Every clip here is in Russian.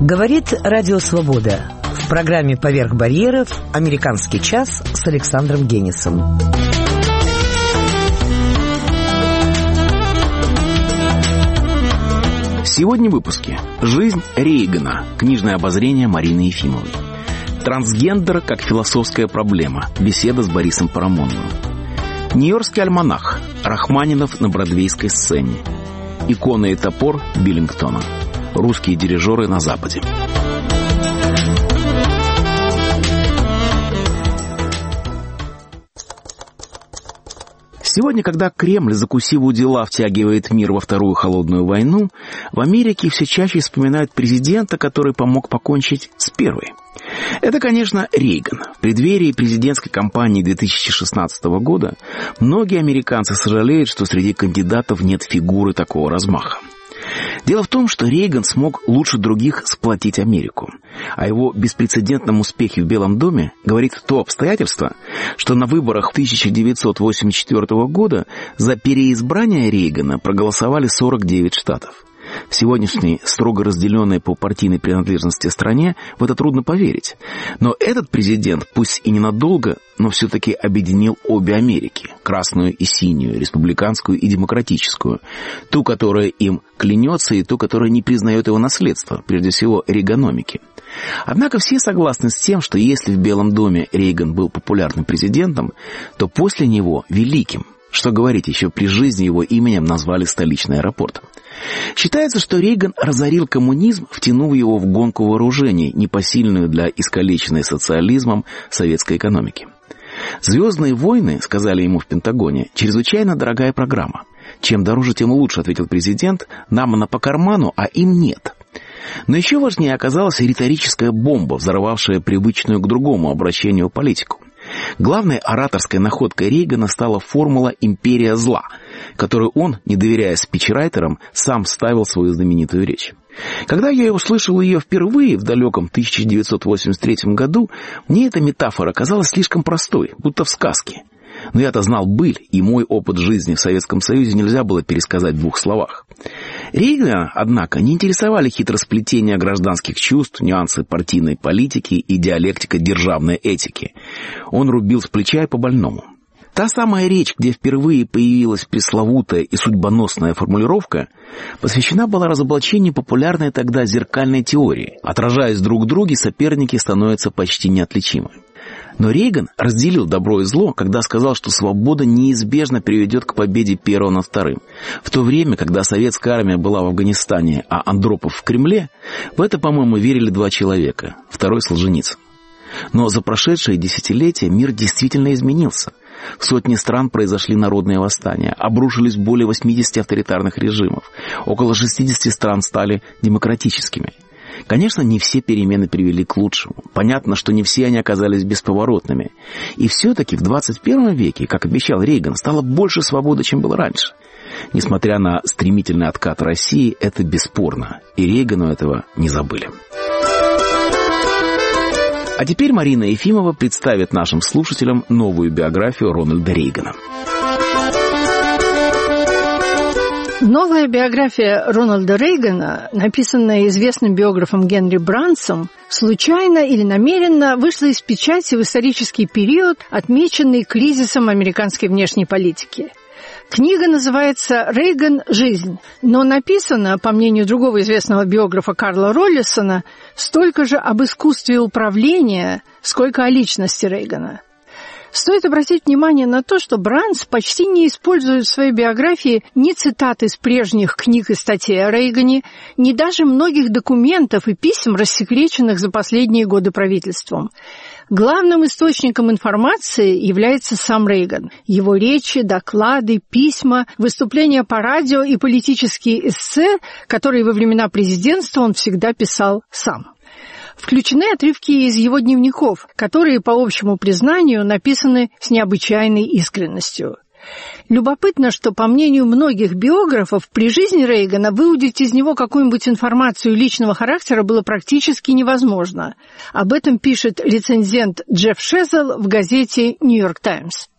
Говорит Радио Свобода. В программе «Поверх барьеров» «Американский час» с Александром Генисом. Сегодня в выпуске. Жизнь Рейгана. Книжное обозрение Марины Ефимовой. Трансгендер как философская проблема. Беседа с Борисом Парамоновым. Нью-Йоркский альманах. Рахманинов на бродвейской сцене. Икона и топор Биллингтона. Русские дирижеры на Западе. Сегодня, когда Кремль, закусив у дела, втягивает мир во Вторую холодную войну, в Америке все чаще вспоминают президента, который помог покончить с Первой. Это, конечно, Рейган. В преддверии президентской кампании 2016 года многие американцы сожалеют, что среди кандидатов нет фигуры такого размаха. Дело в том, что Рейган смог лучше других сплотить Америку. О его беспрецедентном успехе в Белом доме говорит то обстоятельство, что на выборах 1984 года за переизбрание Рейгана проголосовали 49 штатов. В сегодняшней строго разделенной по партийной принадлежности стране в это трудно поверить. Но этот президент, пусть и ненадолго, но все-таки объединил обе Америки. Красную и синюю, республиканскую и демократическую. Ту, которая им клянется, и ту, которая не признает его наследство, прежде всего рейганомики. Однако все согласны с тем, что если в Белом доме Рейган был популярным президентом, то после него великим. Что говорить, еще при жизни его именем назвали столичный аэропорт. Считается, что Рейган разорил коммунизм, втянув его в гонку вооружений, непосильную для искалеченной социализмом советской экономики. «Звездные войны», — сказали ему в Пентагоне, — «чрезвычайно дорогая программа. Чем дороже, тем лучше», — ответил президент, — «нам она по карману, а им нет». Но еще важнее оказалась риторическая бомба, взорвавшая привычную к другому обращению политику. Главной ораторской находкой Рейгана стала формула «империя зла», которую он, не доверяя спичрайтерам, сам вставил в свою знаменитую речь. Когда я услышал ее впервые в далеком 1983 году, мне эта метафора казалась слишком простой, будто в сказке. Но я-то знал быль, и мой опыт жизни в Советском Союзе нельзя было пересказать в двух словах. Рейгана, однако, не интересовали хитросплетения гражданских чувств, нюансы партийной политики и диалектика державной этики. Он рубил с плеча и по больному. Та самая речь, где впервые появилась пресловутая и судьбоносная формулировка, посвящена была разоблачению популярной тогда зеркальной теории. Отражаясь друг в друге, соперники становятся почти неотличимы. Но Рейган разделил добро и зло, когда сказал, что свобода неизбежно приведет к победе первого над вторым. В то время, когда советская армия была в Афганистане, а Андропов в Кремле, в это, по-моему, верили два человека. Второй — Солженицын. Но за прошедшие десятилетия мир действительно изменился. В сотни стран произошли народные восстания, обрушились более 80 авторитарных режимов. Около 60 стран стали демократическими. Конечно, не все перемены привели к лучшему. Понятно, что не все они оказались бесповоротными. И все-таки в 21 веке, как обещал Рейган, стало больше свободы, чем было раньше. Несмотря на стремительный откат России, это бесспорно. И Рейгану этого не забыли. А теперь Марина Ефимова представит нашим слушателям новую биографию Рональда Рейгана. Новая биография Рональда Рейгана, написанная известным биографом Генри Брансом, случайно или намеренно вышла из печати в исторический период, отмеченный кризисом американской внешней политики. Книга называется «Рейган. Жизнь», но написана, по мнению другого известного биографа Карла Роллисона, столько же об искусстве управления, сколько о личности Рейгана. Стоит обратить внимание на то, что Бранс почти не использует в своей биографии ни цитат из прежних книг и статей о Рейгане, ни даже многих документов и писем, рассекреченных за последние годы правительством. Главным источником информации является сам Рейган. Его речи, доклады, письма, выступления по радио и политические эссе, которые во времена президентства он всегда писал сам. Включены отрывки из его дневников, которые, по общему признанию, написаны с необычайной искренностью. Любопытно, что, по мнению многих биографов, при жизни Рейгана выудить из него какую-нибудь информацию личного характера было практически невозможно. Об этом пишет рецензент Джефф Шезел в газете «Нью-Йорк Таймс».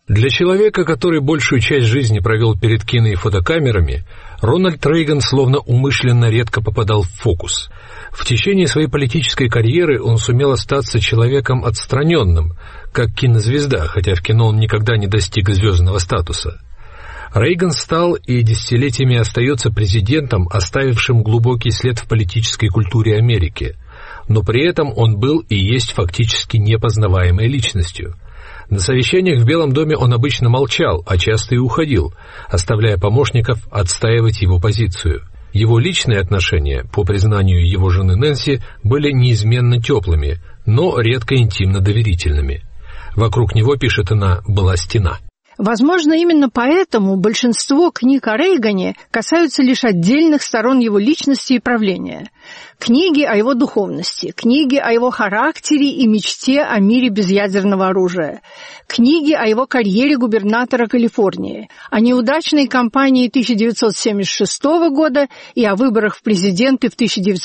Для человека, который большую часть жизни провел перед кино и фотокамерами, Рональд Рейган словно умышленно редко попадал в фокус. В течение своей политической карьеры он сумел остаться человеком отстраненным, как кинозвезда, хотя в кино он никогда не достиг звездного статуса. Рейган стал и десятилетиями остается президентом, оставившим глубокий след в политической культуре Америки, но при этом он был и есть фактически непознаваемой личностью. На совещаниях в Белом доме он обычно молчал, а часто и уходил, оставляя помощников отстаивать его позицию. Его личные отношения, по признанию его жены Нэнси, были неизменно теплыми, но редко интимно доверительными. Вокруг него, пишет она, была стена. Возможно, именно поэтому большинство книг о Рейгане касаются лишь отдельных сторон его личности и правления. Книги о его духовности, книги о его характере и мечте о мире без ядерного оружия, книги о его карьере губернатора Калифорнии, о неудачной кампании 1976 года и о выборах в президенты в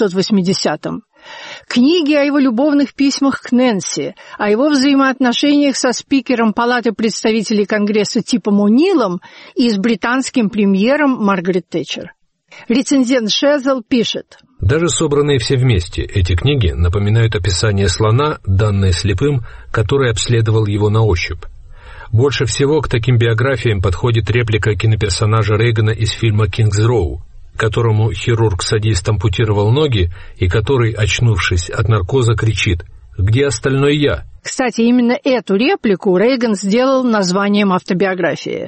1980-м. Книги о его любовных письмах к Нэнси, о его взаимоотношениях со спикером Палаты представителей Конгресса Типом О'Нилом и с британским премьером Маргарет Тэтчер. Рецензент Шезл пишет: даже собранные все вместе, эти книги напоминают описание слона, данное слепым, который обследовал его на ощупь. Больше всего к таким биографиям подходит реплика киноперсонажа Рейгана из фильма «Кингс Роу», которому хирург-садист ампутировал ноги и который, очнувшись от наркоза, кричит: «Где остальной я?». Кстати, именно эту реплику Рейган сделал названием автобиографии.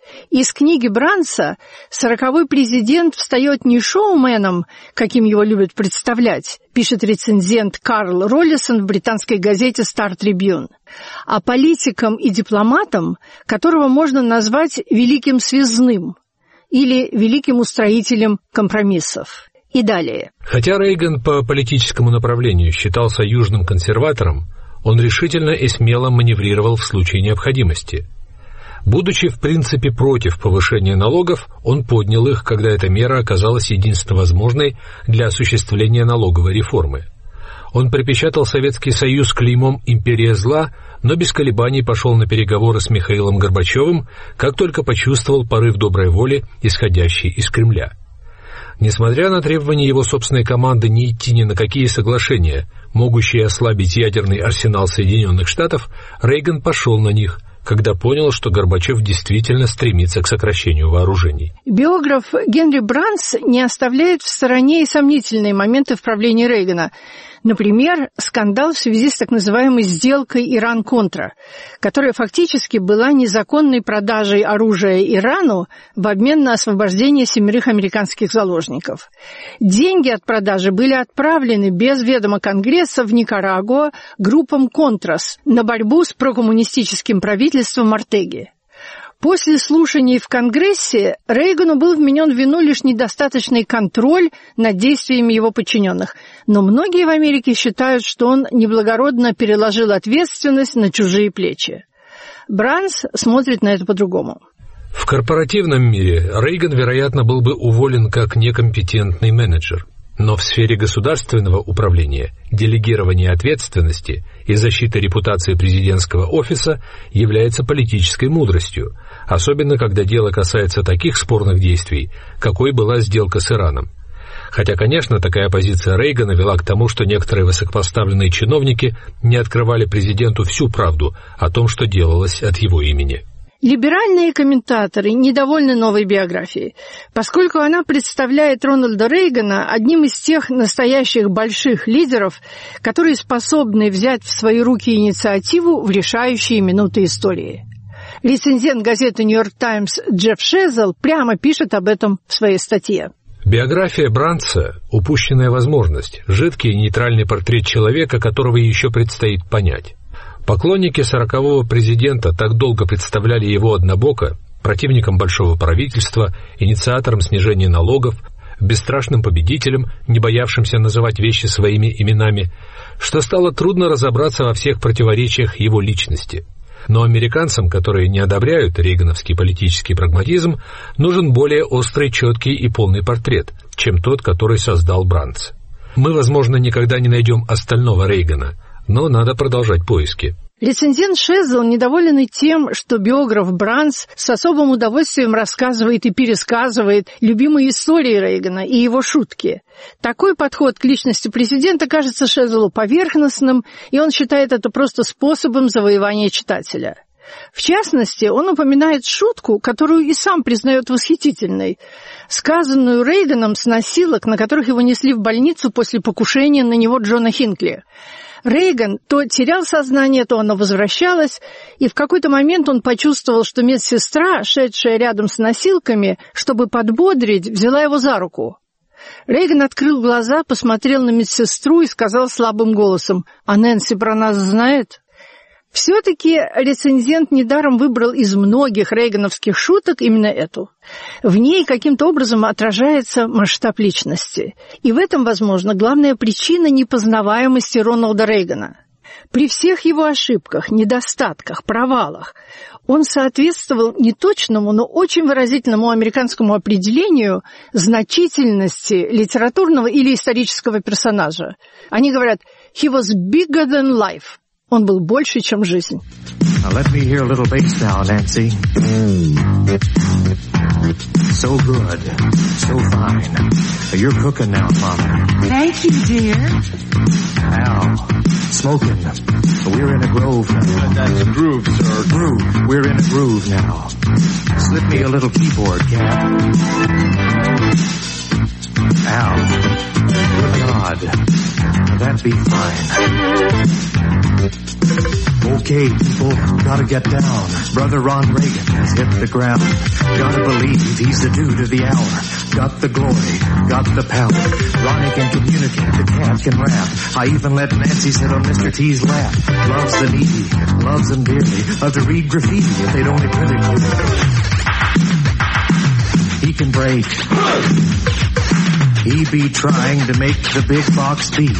Из книги Бранца 40-й президент встает не шоуменом, каким его любят представлять, пишет рецензент Карл Роллисон в британской газете Star Tribune, а политиком и дипломатом, которого можно назвать великим связным или великим устроителем компромиссов. И далее. Хотя Рейган по политическому направлению считался южным консерватором, он решительно и смело маневрировал в случае необходимости. Будучи в принципе против повышения налогов, он поднял их, когда эта мера оказалась единственно возможной для осуществления налоговой реформы. Он припечатал Советский Союз клеймом «империя зла», но без колебаний пошел на переговоры с Михаилом Горбачевым, как только почувствовал порыв доброй воли, исходящий из Кремля. Несмотря на требования его собственной команды не идти ни на какие соглашения, могущие ослабить ядерный арсенал Соединенных Штатов, Рейган пошел на них, когда понял, что Горбачев действительно стремится к сокращению вооружений. Биограф Генри Бранц не оставляет в стороне и сомнительные моменты в правлении Рейгана. Например, скандал в связи с так называемой сделкой Иран-Контра, которая фактически была незаконной продажей оружия Ирану в обмен на освобождение 7 американских заложников. Деньги от продажи были отправлены без ведома Конгресса в Никарагуа группам «Контрас» на борьбу с прокоммунистическим правительством Ортеги. После слушаний в Конгрессе Рейгану был вменен в вину лишь недостаточный контроль над действиями его подчиненных, но многие в Америке считают, что он неблагородно переложил ответственность на чужие плечи. Бранц смотрит на это по-другому. В корпоративном мире Рейган, вероятно, был бы уволен как некомпетентный менеджер. Но в сфере государственного управления, делегирования ответственности и защиты репутации президентского офиса является политической мудростью, особенно когда дело касается таких спорных действий, какой была сделка с Ираном. Хотя, конечно, такая позиция Рейгана вела к тому, что некоторые высокопоставленные чиновники не открывали президенту всю правду о том, что делалось от его имени. Либеральные комментаторы недовольны новой биографией, поскольку она представляет Рональда Рейгана одним из тех настоящих больших лидеров, которые способны взять в свои руки инициативу в решающие минуты истории. Рецензент газеты «Нью-Йорк Таймс» Джефф Шезл прямо пишет об этом в своей статье. Биография Бранца – упущенная возможность, жидкий и нейтральный портрет человека, которого еще предстоит понять. Поклонники 40-го президента так долго представляли его однобоко, противником большого правительства, инициатором снижения налогов, бесстрашным победителем, не боявшимся называть вещи своими именами, что стало трудно разобраться во всех противоречиях его личности. Но американцам, которые не одобряют рейгановский политический прагматизм, нужен более острый, четкий и полный портрет, чем тот, который создал Бранц. Мы, возможно, никогда не найдем остального Рейгана, но надо продолжать поиски. Рецензент Шезл недоволен и тем, что биограф Бранц с особым удовольствием рассказывает и пересказывает любимые истории Рейгана и его шутки. Такой подход к личности президента кажется Шезлу поверхностным, и он считает это просто способом завоевания читателя. В частности, он упоминает шутку, которую и сам признает восхитительной, сказанную Рейганом с носилок, на которых его несли в больницу после покушения на него Джона Хинкли. Рейган то терял сознание, то оно возвращалось, и в какой-то момент он почувствовал, что медсестра, шедшая рядом с носилками, чтобы подбодрить, взяла его за руку. Рейган открыл глаза, посмотрел на медсестру и сказал слабым голосом: «А Нэнси про нас знает?» Все-таки рецензент недаром выбрал из многих рейгановских шуток именно эту. В ней каким-то образом отражается масштаб личности. И в этом, возможно, главная причина непознаваемости Рональда Рейгана. При всех его ошибках, недостатках, провалах он соответствовал неточному, но очень выразительному американскому определению значительности литературного или исторического персонажа. Они говорят «he was bigger than life». Он был больше, чем жизнь. Now let me hear a little bass now, Nancy. So good, so fine. You're cooking now, Mama. Thank you, dear. Now, smoking. We're in a groove now. That's a groove, sir. Groove. We're in a groove now. Slip me a little keyboard, Cap. Now, good God. That'd be fine. Okay, people, gotta get down. Brother Ron Reagan has hit the ground. Gotta believe he's the dude of the hour. Got the glory, got the power. Ronnie can communicate, the cat can rap. I even let Nancy sit on Mr. T's lap. Loves the needy, loves them dearly. Love to read graffiti if they'd only print it clearly. He can break. He be trying to make the big box beat.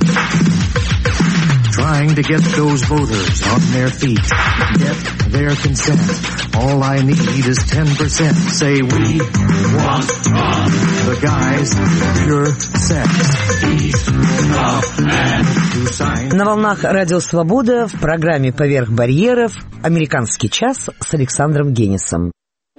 Trying to get those voters on their feet. Get their consent. All I need is 10%. Say we want the guys, pure sex. He's a man who signed. На волнах Радио Свобода в программе «Поверх барьеров» «Американский час» с Александром Генисом.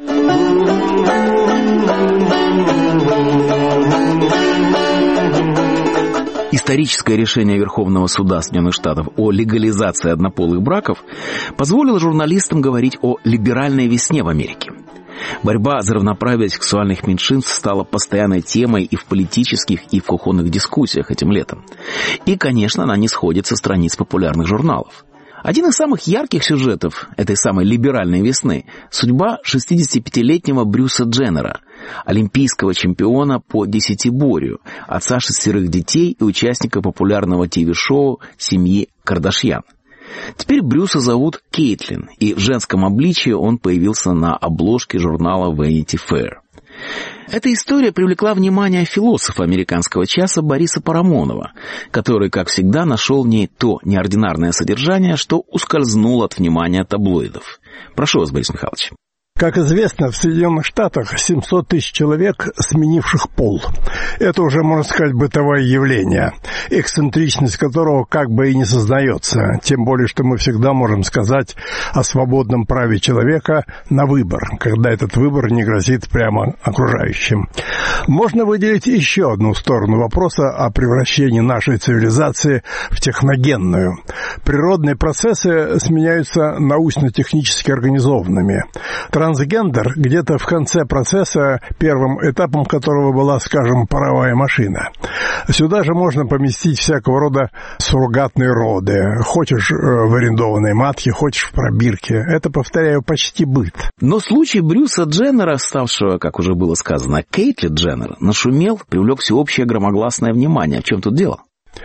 Историческое решение Верховного суда Соединенных Штатов о легализации однополых браков позволило журналистам говорить о либеральной весне в Америке. Борьба за равноправие сексуальных меньшинств стала постоянной темой и в политических, и в кухонных дискуссиях этим летом. И, конечно, она не сходит со страниц популярных журналов. Один из самых ярких сюжетов этой самой либеральной весны – судьба 65-летнего Брюса Дженнера, олимпийского чемпиона по десятиборью, отца 6 детей и участника популярного ТВ-шоу семьи Кардашьян. Теперь Брюса зовут Кейтлин, и в женском обличии он появился на обложке журнала Vanity Fair. Эта история привлекла внимание философа американского часа Бориса Парамонова, который, как всегда, нашел в ней то неординарное содержание, что ускользнуло от внимания таблоидов. Прошу вас, Борис Михайлович. Как известно, в Соединенных Штатах 700 тысяч человек, сменивших пол. Это уже, можно сказать, бытовое явление, эксцентричность которого как бы и не сознается, тем более, что мы всегда можем сказать о свободном праве человека на выбор, когда этот выбор не грозит прямо окружающим. Можно выделить еще одну сторону вопроса о превращении нашей цивилизации в техногенную. Природные процессы сменяются научно-технически организованными. Трансгендер где-то в конце процесса, первым этапом которого была, скажем, паровая машина. Сюда же можно поместить всякого рода суррогатные роды. Хочешь в арендованной матке, хочешь в пробирке. Это, повторяю, почти быт. Но случай Брюса Дженнера, ставшего, как уже было сказано, Кейтли Дженнер, нашумел, привлек всеобщее громогласное внимание. В чем тут дело?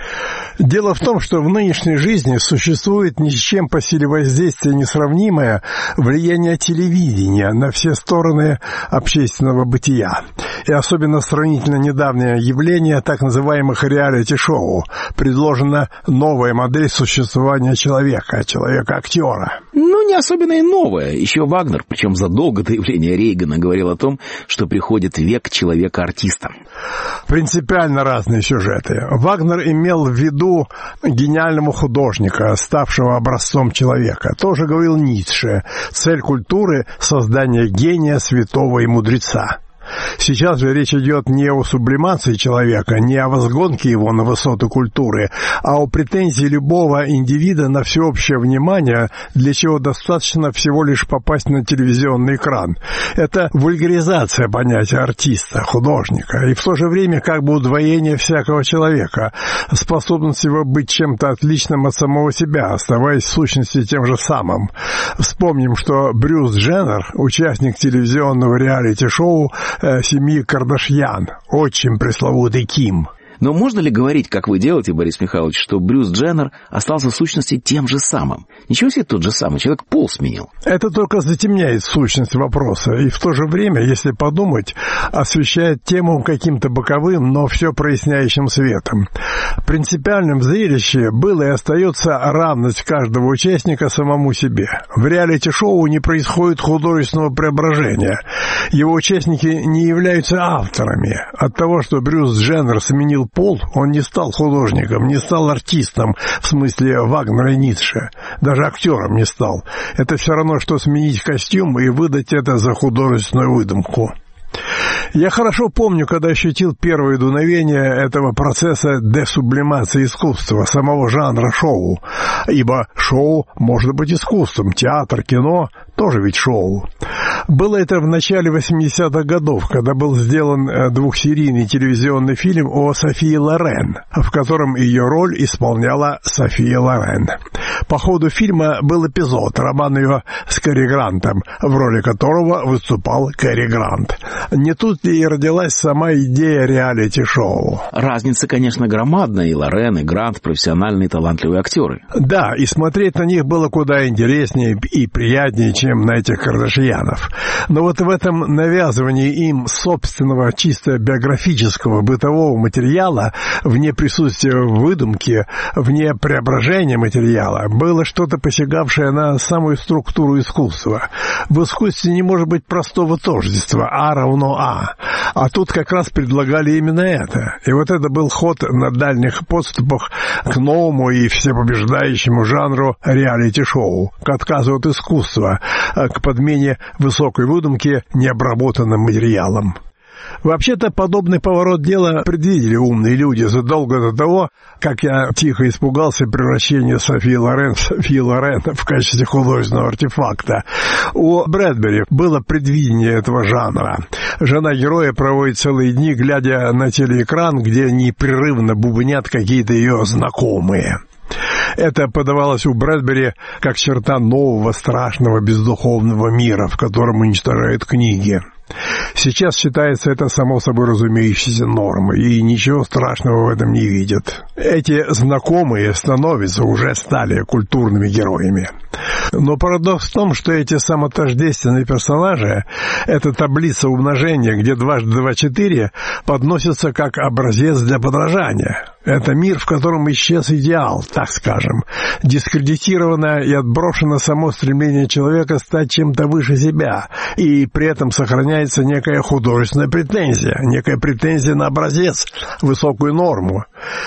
Дело в том, что в нынешней жизни существует ни с чем по силе воздействия несравнимое влияние телевидения на все стороны общественного бытия. И особенно сравнительно недавнее явление так называемых реалити-шоу. Предложена новая модель существования человека-актера. Ну, не особенно и новая. Еще Вагнер, причем задолго до явления Рейгана, говорил о том, что приходит век человека-артиста. Принципиально разные сюжеты. Вагнер имел в виду виду гениального художника, ставшего образцом человека. Тоже говорил Ницше: цель культуры — создание гения, святого и мудреца. Сейчас же речь идет не о сублимации человека, не о возгонке его на высоты культуры, а о претензии любого индивида на всеобщее внимание, для чего достаточно всего лишь попасть на телевизионный экран. Это вульгаризация понятия артиста, художника, и в то же время как бы удвоение всякого человека, способность его быть чем-то отличным от самого себя, оставаясь в сущности тем же самым. Вспомним, что Брюс Дженнер, участник телевизионного реалити-шоу семьи Кардашьян, отчим пресловутый Ким. Но можно ли говорить, как вы делаете, Борис Михайлович, что Брюс Дженнер остался в сущности тем же самым? Ничего себе тот же самый, человек пол сменил. Это только затемняет сущность вопроса, и в то же время, если подумать, освещает тему каким-то боковым, но все проясняющим светом. Принципиальным в зрелище было и остается равность каждого участника самому себе. В реалити-шоу не происходит художественного преображения. Его участники не являются авторами. От того, что Брюс Дженнер сменил пол, он не стал художником, не стал артистом, в смысле Вагнера и Ницше. Даже актером не стал. Это все равно, что сменить костюм и выдать это за художественную выдумку. Я хорошо помню, когда ощутил первые дуновения этого процесса десублимации искусства, самого жанра шоу. Ибо шоу может быть искусством, театр, кино тоже ведь шоу. Было это в начале 80-х годов, когда был сделан двухсерийный телевизионный фильм о Софии Лорен, в котором ее роль исполняла София Лорен. По ходу фильма был эпизод, роман ее с Кэрри Грантом, в роли которого выступал Кэрри Грант. Не тут ли и родилась сама идея реалити-шоу? Разница, конечно, громадная. И Лорен, и Грант — профессиональные талантливые актеры. Да, и смотреть на них было куда интереснее и приятнее, чем на этих Кардашьянов. Но вот в этом навязывании им собственного чисто биографического бытового материала, вне присутствия выдумки, вне преображения материала, было что-то посягавшее на самую структуру искусства. В искусстве не может быть простого тождества «А равно А». А тут как раз предлагали именно это. И вот это был ход на дальних подступах к новому и всепобеждающему жанру реалити-шоу, к отказу от искусства, к подмене высокой выдумки необработанным материалом. Вообще-то подобный поворот дела предвидели умные люди задолго до того, как я тихо испугался превращения Софии Лорен в качестве художественного артефакта. У Брэдбери было предвидение этого жанра. Жена героя проводит целые дни, глядя на телеэкран, где непрерывно бубнят какие-то ее знакомые. Это подавалось у Брэдбери как черта нового страшного бездуховного мира, в котором уничтожают книги. Сейчас считается это само собой разумеющейся нормой, и ничего страшного в этом не видят. Эти знакомые уже стали культурными героями. Но парадокс в том, что эти самотождественные персонажи, эта таблица умножения, где 2 × 2 = 4, подносится как образец для подражания. Это мир, в котором исчез идеал, так скажем. Дискредитировано и отброшено само стремление человека стать чем-то выше себя, и при этом сохраняется некая художественная претензия, некая претензия на образец, высокую норму.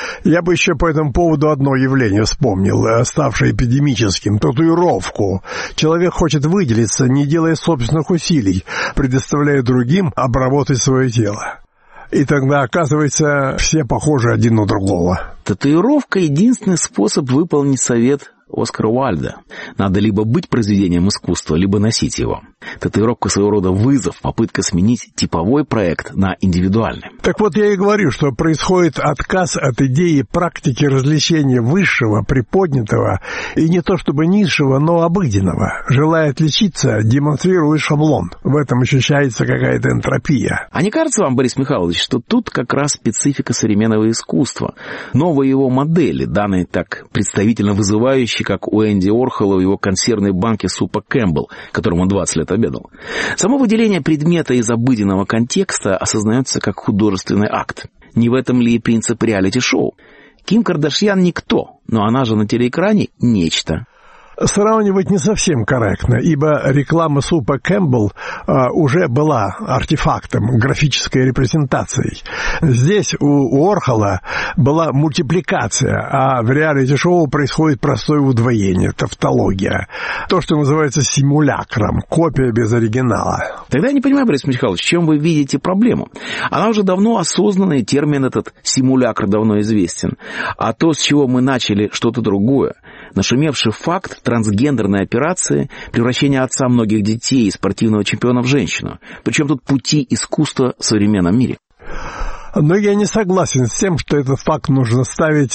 Я бы еще по этому поводу одно явление вспомнил, ставшее эпидемическим — татуировку. Человек хочет выделиться, не делая собственных усилий, предоставляя другим обработать свое тело. И тогда, оказывается, все похожи один на другого. Татуировка — единственный способ выполнить совет Оскара Уайльда. Надо либо быть произведением искусства, либо носить его. Татуировка — своего рода вызов, попытка сменить типовой проект на индивидуальный. Так вот, я и говорю, что происходит отказ от идеи практики развлечения высшего, приподнятого, и не то чтобы низшего, но обыденного. Желая отличиться, демонстрирует шаблон. В этом ощущается какая-то энтропия. А не кажется вам, Борис Михайлович, что тут как раз специфика современного искусства? Новые его модели, данные так представительно вызывающие, как у Энди Уорхола в его консервной банке супа Кэмпбелл, которым он 20 лет обедал. Само выделение предмета из обыденного контекста осознается как художественный акт. Не в этом ли и принцип реалити-шоу? Ким Кардашьян никто, но она же на телеэкране нечто. Сравнивать не совсем корректно, ибо реклама супа Кэмпбелл уже была артефактом, графической репрезентацией. Здесь у Уорхола была мультипликация, а в реалити-шоу происходит простое удвоение, тавтология. То, что называется симулякром, копия без оригинала. Тогда я не понимаю, Борис Михайлович, в чем вы видите проблему? Она уже давно осознанна, и термин этот симулякр давно известен. А то, с чего мы начали, что-то другое. Нашумевший факт трансгендерной операции, превращение отца многих детей и спортивного чемпиона в женщину. Причем тут пути искусства в современном мире. Но я не согласен с тем, что этот факт нужно ставить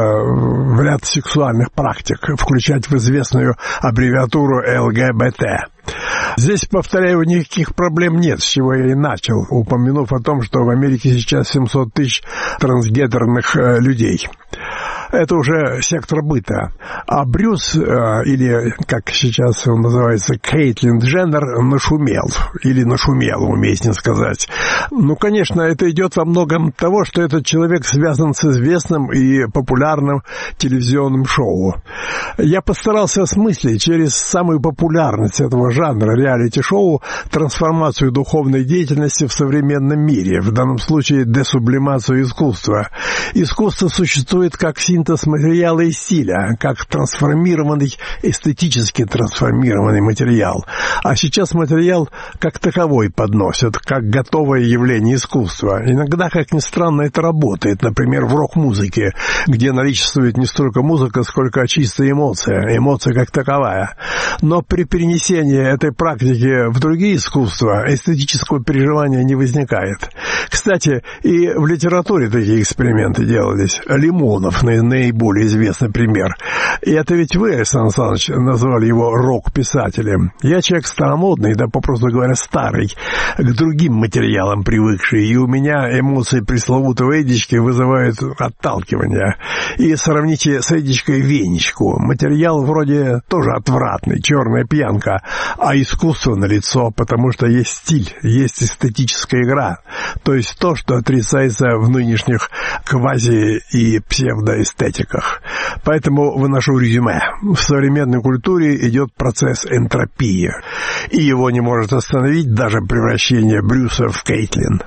в ряд сексуальных практик, включать в известную аббревиатуру ЛГБТ. Здесь, повторяю, никаких проблем нет, с чего я и начал, упомянув о том, что в Америке сейчас 700 тысяч трансгендерных людей. Это уже сектор быта. А Брюс, или, как сейчас он называется, Кейтлин Дженнер, нашумел. Или нашумел, уместнее сказать. Ну, конечно, это идет во многом того, что этот человек связан с известным и популярным телевизионным шоу. Я постарался осмыслить через самую популярность этого жанра реалити-шоу трансформацию духовной деятельности в современном мире, в данном случае десублимацию искусства. Искусство существует как синтез материала и стиля, как трансформированный, эстетически трансформированный материал. А сейчас материал как таковой подносят, как готовое явление искусства. Иногда, как ни странно, это работает. Например, в рок-музыке, где наличествует не столько музыка, сколько чистая эмоция, эмоция как таковая. Но при перенесении этой практики в другие искусства эстетического переживания не возникает. Кстати, и в литературе такие эксперименты делались. Лимонов наиболее известный пример. И это ведь вы, Александр Александрович, назвали его рок-писателем. Я человек старомодный, да, попросту говоря, старый, к другим материалам привыкший, и у меня эмоции пресловутого Эдички вызывают отталкивание. И сравните с Эдичкой Венечку. Материал вроде тоже отвратный, черная пьянка, а искусство налицо, потому что есть стиль, есть эстетическая игра. То есть то, что отрицается в нынешних квази- и псевдоэстетиках. Поэтому выношу резюме. В современной культуре идет процесс энтропии, и его не может остановить даже превращение Брюса в Кейтлин.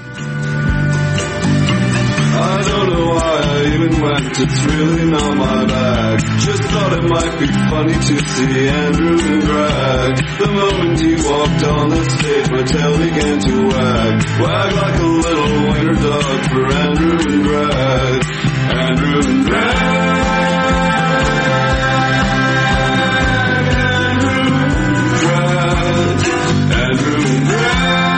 It's really not my bag. Just thought it might be funny to see Andrew and Greg. The moment he walked on the stage, my tail began to wag. Wag like a little wiener dog for Andrew and Greg. Andrew and Greg. Andrew and Greg.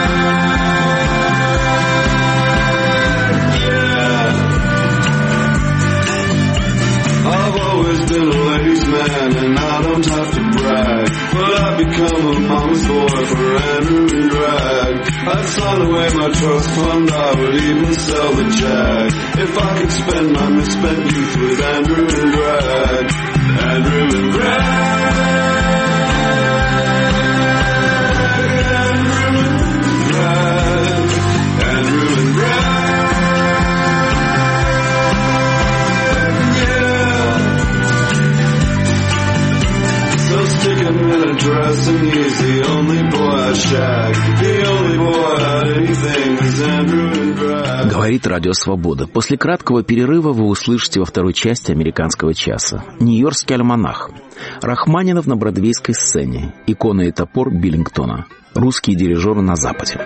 Been a ladies' man and I don't have to brag, but I've become a mama's boy for Andrew and Greg. I'd sign away my trust fund, I would even sell the Jag if I could spend my misspent youth with Andrew and Greg. Andrew and Greg. Говорит Радио Свобода. После краткого перерыва вы услышите во второй части «Американского часа» Нью-Йоркский альманах. Рахманинов на бродвейской сцене. Икона и топор Биллингтона. Русские дирижеры на Западе.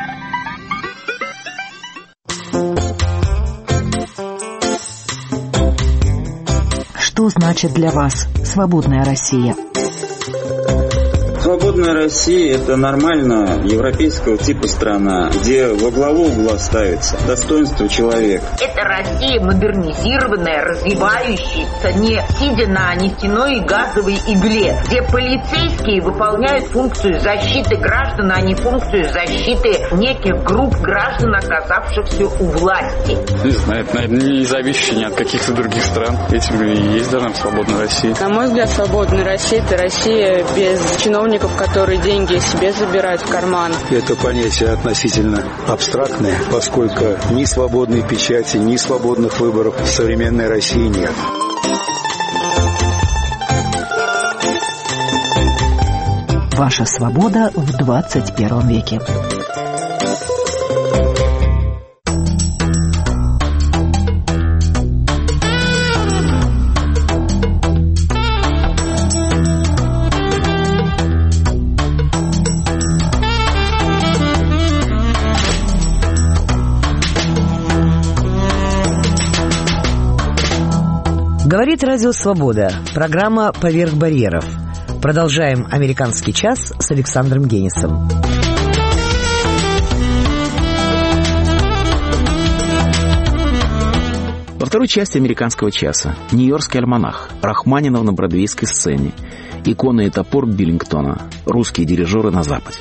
Что значит для вас свободная Россия? Свободная Россия – это нормальная европейского типа страна, где во главу угла ставится достоинство человека. Это Россия модернизированная, развивающаяся, не сидя на нефтяной и газовой игле, где полицейские выполняют функцию защиты граждан, а не функцию защиты неких групп граждан, оказавшихся у власти. Не знаю, это, наверное, не зависящее ни от каких-то других стран. Этим и есть должна быть свободная Россия. На мой взгляд, свободная Россия – это Россия без чиновников, которые деньги себе забирают в карман. Это понятие относительно абстрактное, поскольку ни свободной печати, ни свободных выборов в современной России нет. Ваша свобода в 21 веке. Говорит Радио Свобода. Программа «Поверх барьеров». Продолжаем «Американский час» с Александром Генисом. Во второй части «Американского часа» Нью-Йоркский альманах, Рахманинов на бродвейской сцене, икона и топор Биллингтона, русские дирижеры на Западе.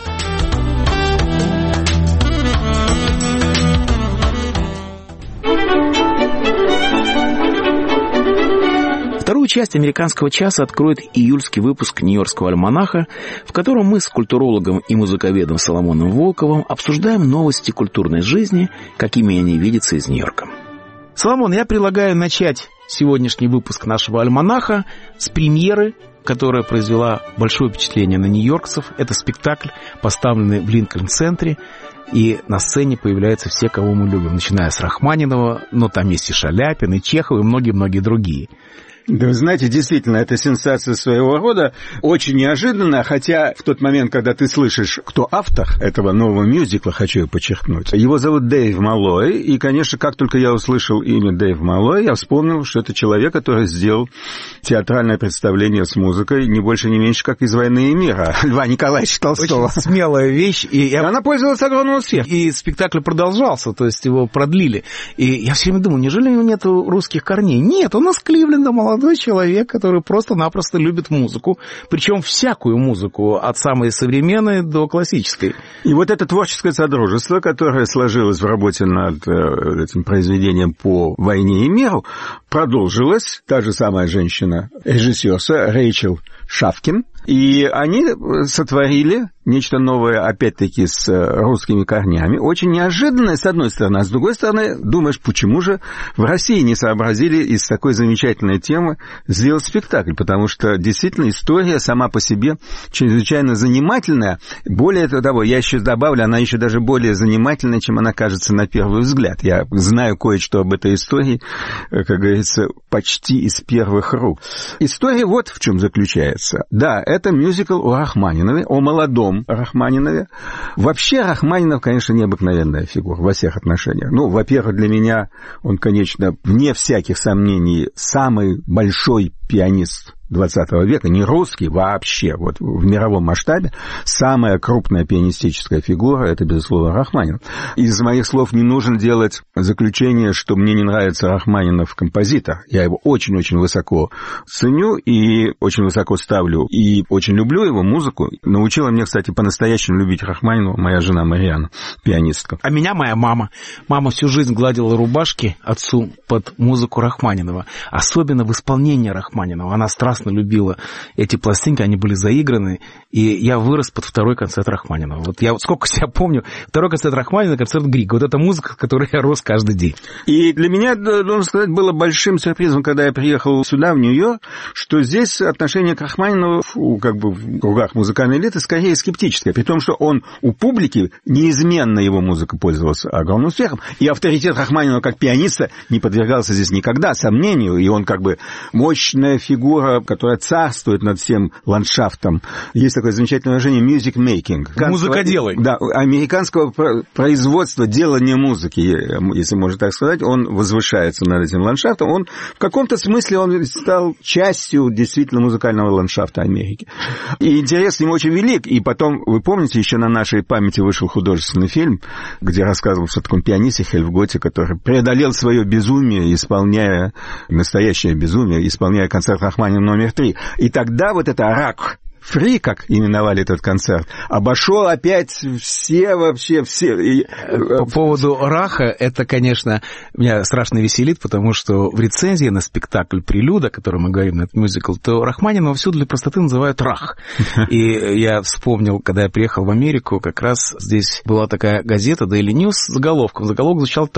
Вторую часть «Американского часа» откроет июльский выпуск Нью-Йоркского альманаха, в котором мы с культурологом и музыковедом Соломоном Волковым обсуждаем новости культурной жизни, какими они видятся из Нью-Йорка. Соломон, я предлагаю начать сегодняшний выпуск нашего альманаха с премьеры, которая произвела большое впечатление на нью-йоркцев. Это спектакль, поставленный в Линкольн-центре, и на сцене появляются все, кого мы любим, начиная с Рахманинова, но там есть и Шаляпин, и Чехов, и многие-многие другие. Да вы знаете, действительно, это сенсация своего рода, очень неожиданная, хотя в тот момент, когда ты слышишь, кто автор этого нового мюзикла, хочу я подчеркнуть, его зовут Дэйв Маллой, и, конечно, как только я услышал имя Дэйв Маллой, я вспомнил, что это человек, который сделал театральное представление с музыкой не больше, не меньше, как из «Войны и мира» Льва Николаевича Толстого. Очень смелая вещь. И она пользовалась огромным успехом. И спектакль продолжался, то есть его продлили. И я все время думал, неужели у него нет русских корней? Нет, он из Кливленда, молодой человек, который просто-напросто любит музыку, причем всякую музыку, от самой современной до классической. И вот это творческое содружество, которое сложилось в работе над этим произведением по «Войне и миру», продолжилось. Та же самая женщина, режиссерша Рэйчел Шафкин, и они сотворили нечто новое, опять-таки, с русскими корнями. Очень неожиданное, с одной стороны. А с другой стороны, думаешь, почему же в России не сообразили из такой замечательной темы сделать спектакль? Потому что, действительно, история сама по себе чрезвычайно занимательная. Более того, я еще добавлю, она еще даже более занимательная, чем она кажется на первый взгляд. Я знаю кое-что об этой истории, как говорится, почти из первых рук. История вот в чем заключается. Да, это мюзикл о Рахманинове, о молодом Рахманинове. Вообще Рахманинов, конечно, необыкновенная фигура во всех отношениях. Ну, во-первых, для меня он, конечно, вне всяких сомнений, самый большой пианист 20 века, не русский вообще, вот в мировом масштабе, самая крупная пианистическая фигура, это, безусловно, Рахманинов. Из моих слов не нужно делать заключение, что мне не нравится Рахманинов композитор. Я его очень-очень высоко ценю и очень высоко ставлю, и очень люблю его музыку. Научила меня, кстати, по-настоящему любить Рахманинова моя жена Марьяна, пианистка. А меня моя мама. Мама всю жизнь гладила рубашки отцу под музыку Рахманинова, особенно в исполнении Рахманинова. Она страстно любила эти пластинки, они были заиграны, и я вырос под второй концерт Рахманинова. Вот я сколько себя помню, второй концерт Рахманинова, концерт Грига. Вот это музыка, с которой я рос каждый день. И для меня, должен сказать, было большим сюрпризом, когда я приехал сюда, в Нью-Йорк, что здесь отношение к Рахманинову, как бы в кругах музыкальной элиты, скорее скептическое, при том, что он у публики неизменно его музыка пользовалась огромным успехом, и авторитет Рахманинова как пианиста не подвергался здесь никогда сомнению, и он как бы мощная фигура, которая царствует над всем ландшафтом. Есть такое замечательное выражение music making. Музыкоделай. Да, американского производства, делания музыки, если можно так сказать, он возвышается над этим ландшафтом. Он в каком-то смысле он стал частью действительно музыкального ландшафта Америки. И интерес к нему очень велик. И потом, вы помните, еще на нашей памяти вышел художественный фильм, где рассказывался о таком пианисте Хельфготе, который преодолел свое безумие, исполняя настоящее безумие, исполняя концерт Рахманинова номер 3. И тогда вот это «Рак Фри», как именовали этот концерт, обошел опять все вообще, все. По поводу Раха, это, конечно, меня страшно веселит, потому что в рецензии на спектакль «Прелюда», о котором мы говорим, на этот мюзикл, то Рахманинова всюду для простоты называют Рах. И я вспомнил, когда я приехал в Америку, как раз здесь была такая газета Daily News с заголовком. Заголовок звучал так: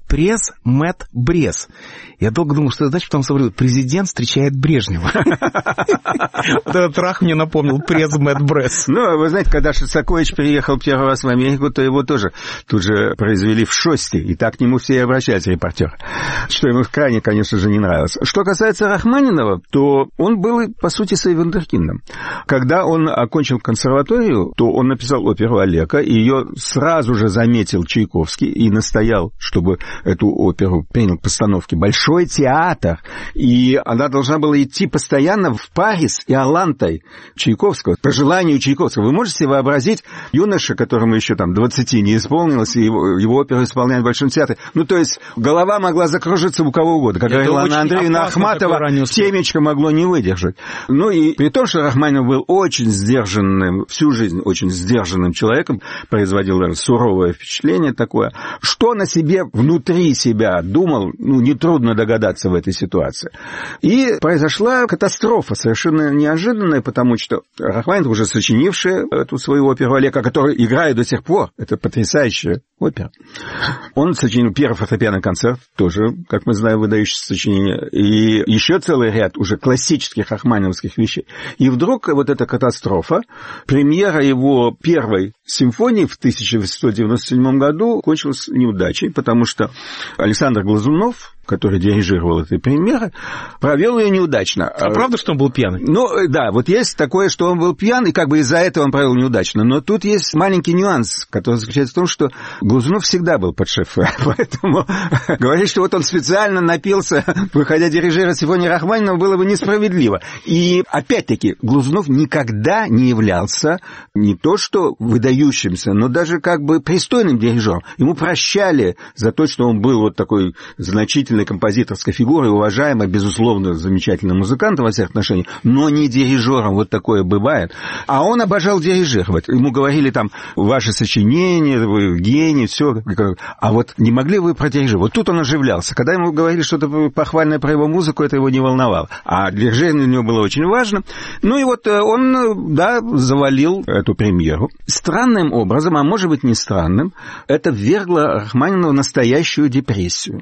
Пресс Мэтт Бресс. Я долго думал, что это значит, потом смотрю, президент встречает Брежнева. Вот этот трах мне напомнил пресс Мэтт Бресс. Ну, вы знаете, когда Шостакович приехал первый раз в Америку, то его тоже тут же произвели в шосте, и так к нему все и обращались, репортеры, что ему крайне, конечно же, не нравилось. Что касается Рахманинова, то он был, по сути, своим вундеркиндом. Когда он окончил консерваторию, то он написал оперу «Олеко», и ее сразу же заметил Чайковский и настоял, чтобы эту оперу принял к постановке Большой театр, и она должна была идти постоянно в паре с Иолантой Чайковского, по желанию Чайковского. Вы можете себе вообразить юноша, которому еще там 20 не исполнилось, и его оперу исполняют в Большом театре. Ну, то есть голова могла закружиться у кого угодно. Как говорила Анна Андреевна Ахматова, темечко могло не выдержать. Ну, и при том, что Рахманинов был очень сдержанным, всю жизнь очень сдержанным человеком, производил даже суровое впечатление такое, что на себе внутри себя думал, ну, нетрудно догадаться в этой ситуации. И произошла катастрофа, совершенно неожиданная, потому что Рахманинов, уже сочинивший эту свою оперу «Олеко», которую играет до сих пор, это потрясающая опера, он сочинил первый фортепианный концерт, тоже, как мы знаем, выдающееся сочинение, и еще целый ряд уже классических рахманиновских вещей. И вдруг вот эта катастрофа, премьера его первой симфонии в 1897 году кончилась неудачей, потому что Александр Глазунов, который дирижировал этой премьерой, провел ее неудачно. А правда, что он был пьяный? Ну, да, вот есть такое, что он был пьян, и как бы из-за этого он провел неудачно. Но тут есть маленький нюанс, который заключается в том, что Глазунов всегда был под шефа. Поэтому говорить, что вот он специально напился, выходя дирижировать симфонии Рахманинова, было бы несправедливо. И, опять-таки, Глазунов никогда не являлся не то что выдающимся, но даже как бы пристойным дирижером. Ему прощали за то, что он был вот такой значительный композиторской фигурой, уважаемой, безусловно, замечательным музыкантом во всех отношениях, но не дирижером, вот такое бывает. А он обожал дирижировать. Ему говорили там, ваши сочинения, вы гений, все. А вот не могли вы продирижировать? Вот тут он оживлялся. Когда ему говорили что-то похвальное про его музыку, это его не волновало. А дирижирование для него было очень важно. Ну и вот он, да, завалил эту премьеру. Странным образом, а может быть не странным, это ввергло Рахманинова в настоящую депрессию.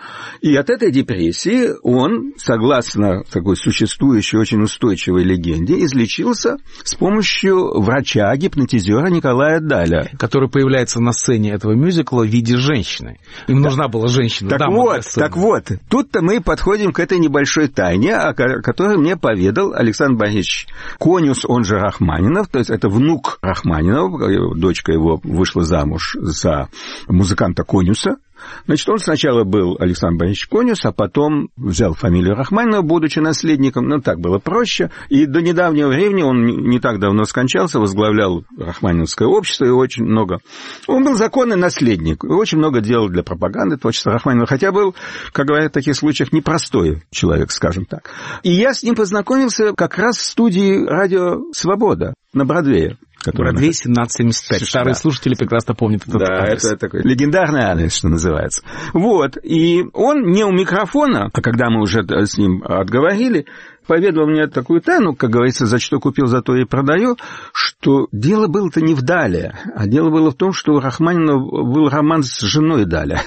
И от этой депрессии он, согласно такой существующей очень устойчивой легенде, излечился с помощью врача-гипнотизера Николая Даля. Который появляется на сцене этого мюзикла в виде женщины. Им нужна была женщина. Так вот, тут-то мы подходим к этой небольшой тайне, о которой мне поведал Александр Борисович Конюс, он же Рахманинов, то есть это внук Рахманинова, дочка его вышла замуж за музыканта Конюса. Значит, он сначала был Александр Борисович Конюс, а потом взял фамилию Рахманинова, будучи наследником, но так было проще. И до недавнего времени, он не так давно скончался, возглавлял Рахманиновское общество, и очень много... Он был законный наследник, и очень много делал для пропаганды творчества Рахманинова, хотя был, как говорят в таких случаях, непростой человек, скажем так. И я с ним познакомился как раз в студии «Радио Свобода» на Бродвее. Бродвей 1775. Старые слушатели прекрасно помнят этот адрес. Да, это такой легендарный адрес, что называется. Вот, и он не у микрофона, а когда мы уже с ним отговорили, поведал мне такую тайну, как говорится, за что купил, за то и продаю, что дело было-то не в Дале, а дело было в том, что у Рахманинова был роман с женой Даля.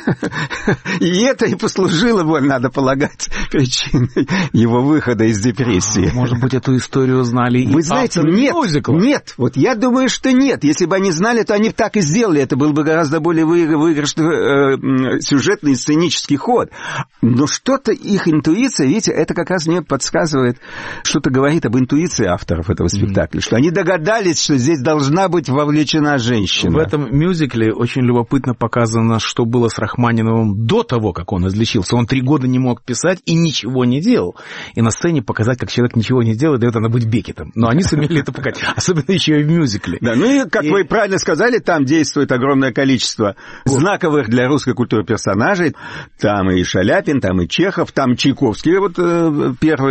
И это и послужило, надо полагать, причиной его выхода из депрессии. Может быть, эту историю знали и вы знаете, нет, вот я думаю, что нет. Если бы они знали, то они бы так и сделали. Это был бы гораздо более выигрышный сюжетный сценический ход. Но что-то их интуиция, видите, это как раз мне подсказывает, что-то говорит об интуиции авторов этого спектакля, что они догадались, что здесь должна быть вовлечена женщина. В этом мюзикле очень любопытно показано, что было с Рахманиновым до того, как он излечился. Он 3 года не мог писать и ничего не делал. И на сцене показать, как человек ничего не делает, дает она быть Беккетом. Но они сумели это показать, особенно еще и в мюзикле. Да, ну и, как вы правильно сказали, там действует огромное количество знаковых для русской культуры персонажей. Там и Шаляпин, там и Чехов, там Чайковский, вот первые, так сказать,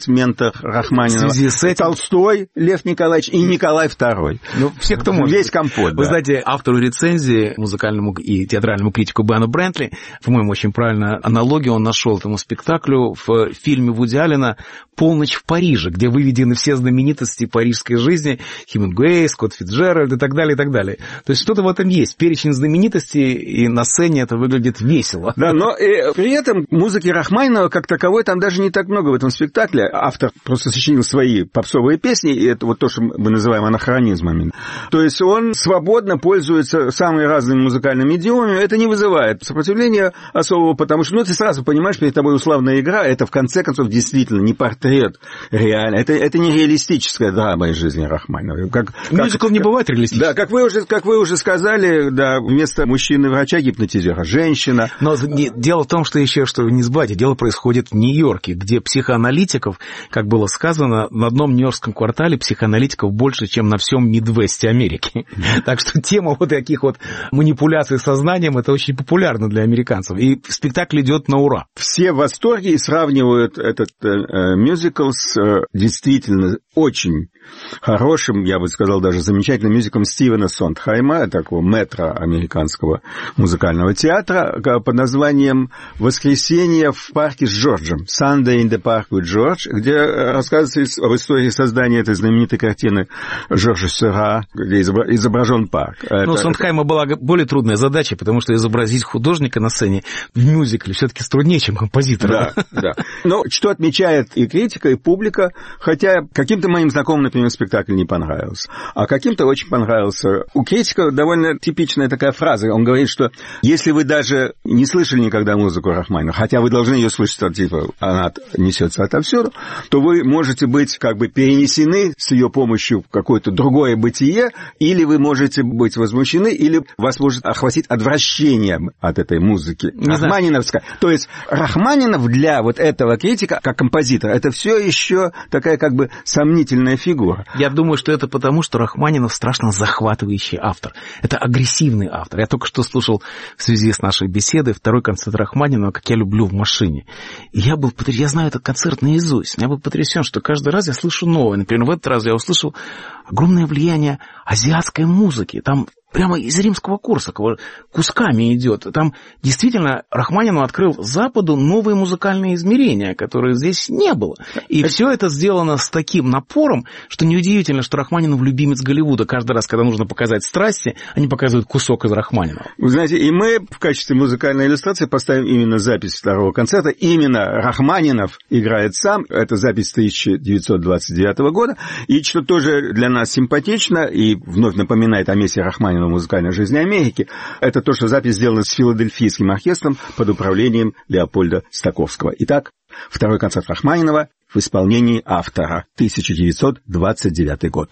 ментор Рахманинова. В связи с этим... Толстой Лев Николаевич и Николай II. Ну, все, кто может. Весь компот. Вы знаете, автору рецензии, музыкальному и театральному критику Бену Брентли, по-моему, очень правильную аналогию он нашел этому спектаклю в фильме Вуди Аллена «Полночь в Париже», где выведены все знаменитости парижской жизни, Хемингуэй, Скотт Фицджеральд и так далее, и так далее. То есть что-то в этом есть. Перечень знаменитостей, и на сцене это выглядит весело. Да, но при этом музыки Рахманинова как таковой там даже не так много в этом спектакле. Автор просто сочинил свои попсовые песни, и это вот то, что мы называем анахронизмами. То есть он свободно пользуется самыми разными музыкальными идиомами. Это не вызывает сопротивления особого, потому что, ты сразу понимаешь, перед тобой условная игра, это в конце концов действительно не портрет реально. Это не реалистическая драма из жизни Рахманинова. Мюзикл не бывает реалистическим. Да, как вы уже сказали, да, вместо мужчины-врача-гипнотизера женщина. Но дело в том, что еще, что не забывайте, дело происходит в Нью-Йорке, где психоаналитиков, как было сказано, на одном нью-йоркском квартале психоаналитиков больше, чем на всем Мидвесте Америки. Так что тема вот таких вот манипуляций сознанием, это очень популярно для американцев. И спектакль идет на ура. Все в восторге и сравнивают этот мюзикл с действительно очень хорошим, я бы сказал, даже замечательным мюзиклом Стивена Сондхайма, такого мэтра американского музыкального театра, под названием «Воскресенье в парке с Джорджем», «Sunday in the Park with George», где рассказывается об истории создания этой знаменитой картины Жоржа Сюра, где изображен парк. У Сондхайма была более трудная задача, потому что изобразить художника на сцене в мюзикле все-таки труднее, чем композитора. Да. Но что отмечает и критика, и публика, хотя каким-то моим знакомым, например, спектакль не понравился, а каким-то очень понравился. У критика довольно типичная такая фраза. Он говорит, что если вы даже не слышали никогда музыку Рахманинова, хотя вы должны ее слышать, типа она несется отовсюду, то вы можете быть как бы перенесены с ее помощью в какое-то другое бытие, или вы можете быть возмущены, или вас может охватить отвращение от этой музыки рахманиновской. То есть Рахманинов для вот этого критика, как композитор, это все еще такая как бы сомнительная фигура. Я думаю, что это потому, что Рахманинов страшно захватывающий автор. Это агрессивный автор. Я только что слушал в связи с нашей беседой второй концерт Рахманинова «Как я люблю в машине». И я знаю этот концерт наизусть. Я был потрясен, что каждый раз я слышу новое. Например, в этот раз я услышал огромное влияние азиатской музыки. Там прямо из римского Корсакова кусками идет. Там действительно Рахманинов открыл Западу новые музыкальные измерения, которые здесь не было. И все это сделано с таким напором, что неудивительно, что Рахманинов любимец Голливуда. Каждый раз, когда нужно показать страсти, они показывают кусок из Рахманинова. Вы знаете, и мы в качестве музыкальной иллюстрации поставим именно запись второго концерта. Именно Рахманинов играет сам. Это запись 1929 года. И что тоже для нас симпатично и вновь напоминает о месте Рахманинова в музыкальной жизни Америки, это то, что запись сделана с филадельфийским оркестром под управлением Леопольда Стаковского. Итак, второй концерт Рахманинова в исполнении автора, 1929 год.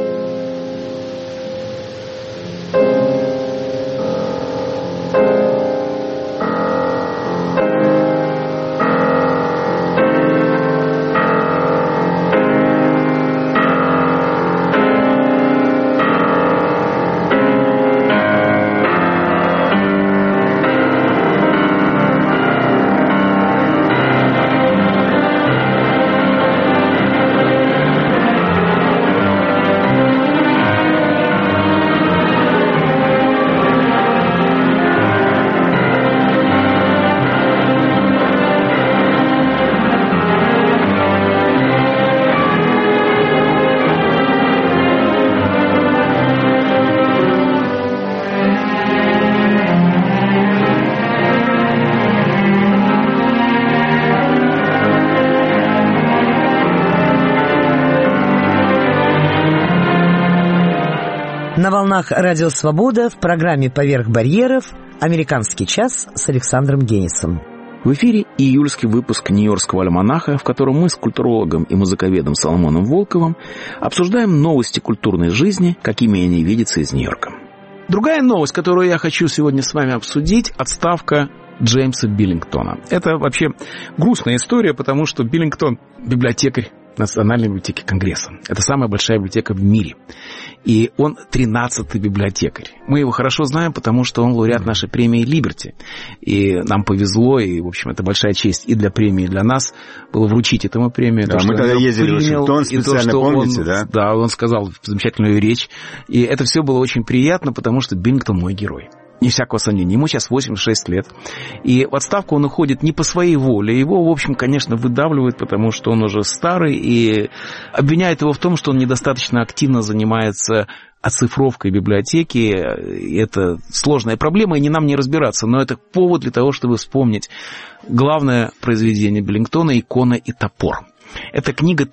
На волнах Радио Свобода в программе «Поверх барьеров» «Американский час» с Александром Генисом. В эфире июльский выпуск Нью-Йоркского альманаха, в котором мы с культурологом и музыковедом Соломоном Волковым обсуждаем новости культурной жизни, какими они видятся из Нью-Йорка. Другая новость, которую я хочу сегодня с вами обсудить – отставка Джеймса Биллингтона. Это вообще грустная история, потому что Биллингтон – библиотекарь Национальной библиотеки Конгресса. Это самая большая библиотека в мире. И он 13-й библиотекарь. Мы его хорошо знаем, потому что он лауреат нашей премии «Либерти». И нам повезло, и, в общем, это большая честь и для премии, и для нас было вручить этому премию. Да, мы когда ездили в Вашингтон, специально, помните, да? Да, он сказал замечательную речь. И это все было очень приятно, потому что Биллингтон мой герой. Не всякого сомнения. Ему сейчас 86 лет. И в отставку он уходит не по своей воле. Его, в общем, конечно, выдавливают, потому что он уже старый, и обвиняют его в том, что он недостаточно активно занимается оцифровкой библиотеки. Это сложная проблема, и не нам не разбираться. Но это повод для того, чтобы вспомнить главное произведение Биллингтона «Икона и топор». Это книга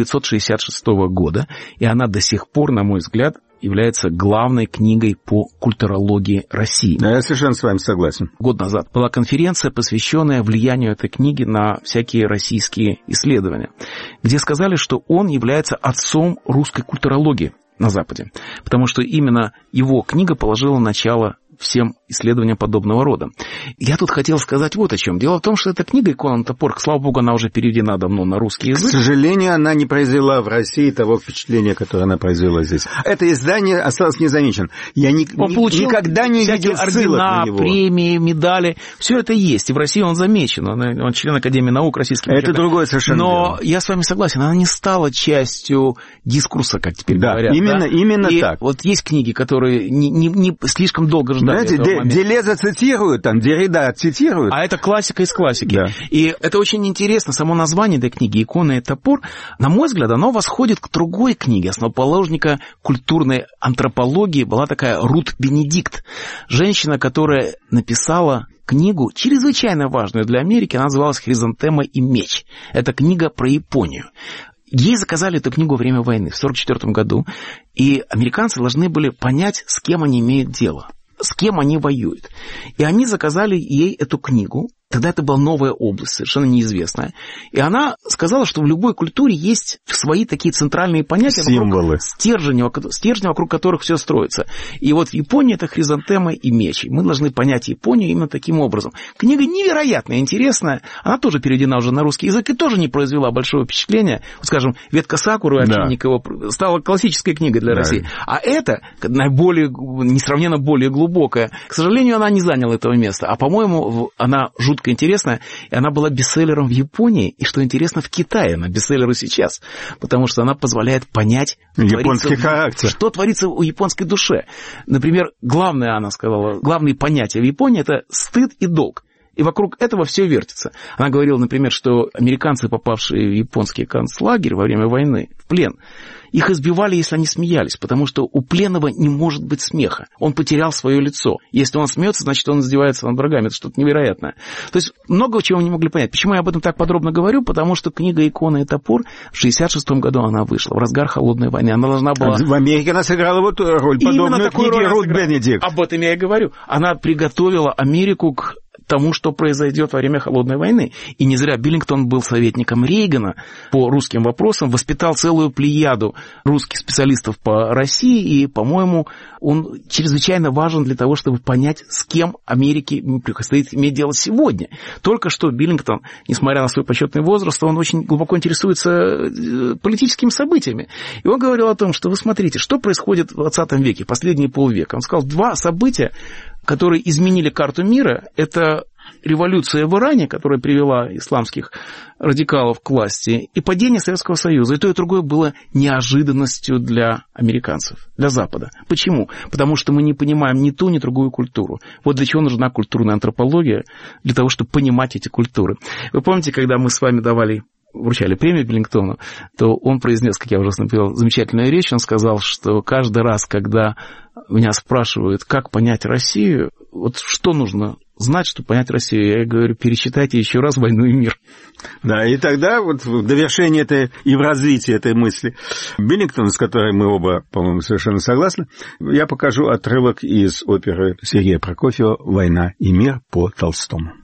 1966 года, и она до сих пор, на мой взгляд, является главной книгой по культурологии России. Да, я совершенно с вами согласен. Год назад была конференция, посвященная влиянию этой книги на всякие российские исследования, где сказали, что он является отцом русской культурологии на Западе, потому что именно его книга положила начало всем исследованиям подобного рода. Я тут хотел сказать вот о чем. Дело в том, что эта книга «Икона и топор», слава богу, она уже переведена давно на русский язык. К сожалению, она не произвела в России того впечатления, которое она произвела здесь. Это издание осталось незамеченным. Я никогда не видел ссылок на него. Премии, медали. Все это есть. И в России он замечен. Он член Академии наук российских. Это другое совершенно Но дело. Я с вами согласен. Она не стала частью дискурса, как теперь говорят. Именно и так. Вот есть книги, которые не слишком долго ждали. Знаете, Делеза цитирует, там, Деррида цитирует. А это классика из классики. Да. И это очень интересно. Само название этой книги «Икона и топор», на мой взгляд, оно восходит к другой книге. Основоположника культурной антропологии была такая Рут Бенедикт. Женщина, которая написала книгу, чрезвычайно важную для Америки. Она называлась «Хризантема и меч». Это книга про Японию. Ей заказали эту книгу во время войны в 1944 году, и американцы должны были понять, с кем они имеют дело, с кем они воюют. И они заказали ей эту книгу. Тогда это была новая область, совершенно неизвестная. И она сказала, что в любой культуре есть свои такие центральные понятия, символы, стержни, вокруг которых все строится. И вот в Японии это хризантема и меч. Мы должны понять Японию именно таким образом. Книга невероятно интересная. Она тоже переведена уже на русский язык и тоже не произвела большого впечатления. Вот, скажем, «Ветка сакуры» Овчинникова стала классической книгой для России. А это наиболее, несравненно более глубокая. К сожалению, она не заняла этого места. А, по-моему, она жутко интересная, и она была бестселлером в Японии, и, что интересно, в Китае она бестселлер и сейчас, потому что она позволяет понять, японский характер, что творится у японской душе. Например, главное, она сказала, главные понятия в Японии – это стыд и долг. И вокруг этого все вертится. Она говорила, например, что американцы, попавшие в японский концлагерь во время войны, в плен, их избивали, если они смеялись, потому что у пленного не может быть смеха. Он потерял свое лицо. Если он смеется, значит, он издевается над врагами. Это что-то невероятное. То есть много чего не могли понять. Почему я об этом так подробно говорю? Потому что книга «Икона и топор» в 1966 году она вышла, в разгар холодной войны. Она должна была... В Америке она сыграла вот роль, подобную книге Рут Бенедикт. Об этом я и говорю. Она приготовила Америку к тому, что произойдет во время холодной войны. И не зря Биллингтон был советником Рейгана по русским вопросам, воспитал целую плеяду русских специалистов по России, и, по-моему, он чрезвычайно важен для того, чтобы понять, с кем Америке предстоит иметь дело сегодня. Только что Биллингтон, несмотря на свой почетный возраст, он очень глубоко интересуется политическими событиями. И он говорил о том, что вы смотрите, что происходит в 20 веке, последние полвека. Он сказал, два события, которые изменили карту мира, это революция в Иране, которая привела исламских радикалов к власти, и падение Советского Союза. И то, и другое было неожиданностью для американцев, для Запада. Почему? Потому что мы не понимаем ни ту, ни другую культуру. Вот для чего нужна культурная антропология, для того, чтобы понимать эти культуры. Вы помните, когда мы с вами вручали премию Биллингтону, то он произнес, как я уже написал, замечательную речь. Он сказал, что каждый раз, когда меня спрашивают, как понять Россию, вот что нужно знать, чтобы понять Россию, я говорю, перечитайте еще раз «Войну и мир». Да, и тогда вот в довершении этой и в развитии этой мысли Биллингтон, с которой мы оба, по-моему, совершенно согласны, я покажу отрывок из оперы Сергея Прокофьева «Война и мир» по Толстому.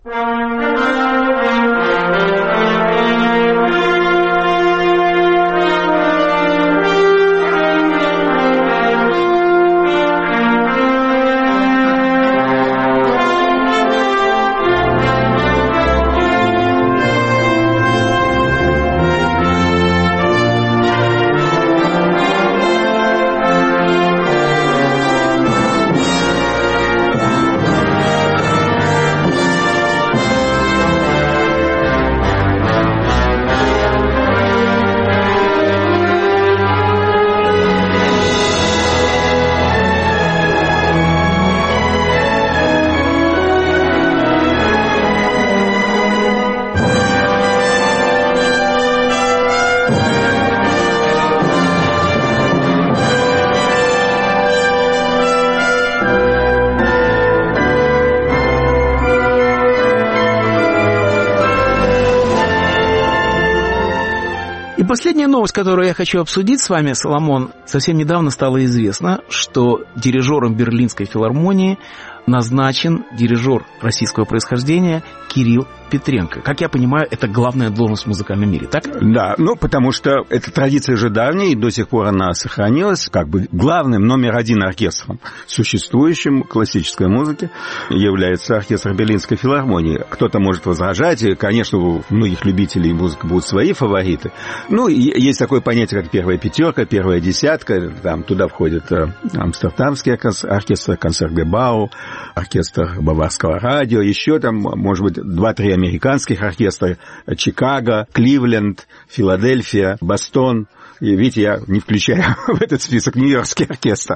последняя новость, которую я хочу обсудить с вами, Соломон. Совсем недавно стало известно, что дирижером Берлинской филармонии назначен дирижер российского происхождения Кирилл Петренко. Как я понимаю, это главная должность в музыкальном мире, так? Да, потому что эта традиция же давняя, и до сих пор она сохранилась. Как бы главным, номер один оркестром, существующим в классической музыке, является оркестр Берлинской филармонии. Кто-то может возражать, и, конечно, у многих любителей музыки будут свои фавориты. Есть такое понятие, как первая пятерка, первая десятка. Там туда входит Амстердамский оркестр, Концертgebouw, оркестр Баварского радио, еще там, может быть, 2-3 американских оркестра: Чикаго, Кливленд, Филадельфия, Бостон. И, видите, я не включаю в этот список Нью-Йоркский оркестр.